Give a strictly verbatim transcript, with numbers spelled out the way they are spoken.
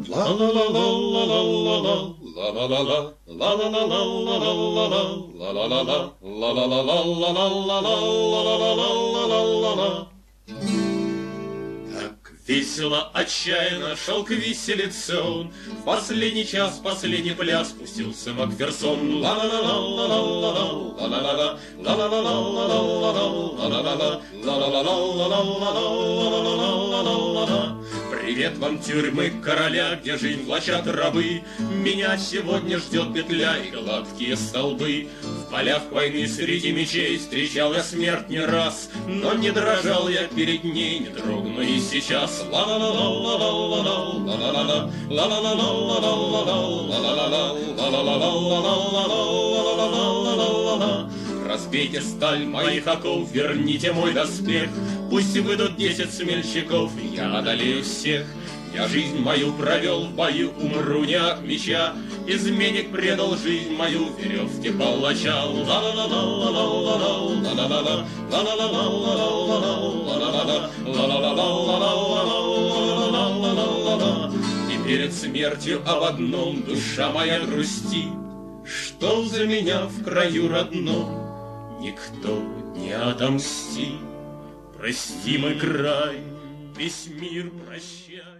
Весело, отчаянно шел к виселице он, в последний час, в последний пляс пустился Макферсон. Привет вам, тюрьмы короля, где жизнь влачат рабы. Меня сегодня ждет петля и гладкие столбы. В полях войны среди мечей встречал я смерть не раз, но не дрожал я перед ней, не дрогну и сейчас. Разбейте сталь моих оков, верните мой доспех. Пусть выйдут десять смельчаков, я одолею всех. Я жизнь мою провел в бою, умру не от меча. Изменник предал жизнь мою веревке палача. И перед смертью об одном душа моя грустит, что за меня в краю родном никто не отомстит. Прости, мой край, весь мир прощай.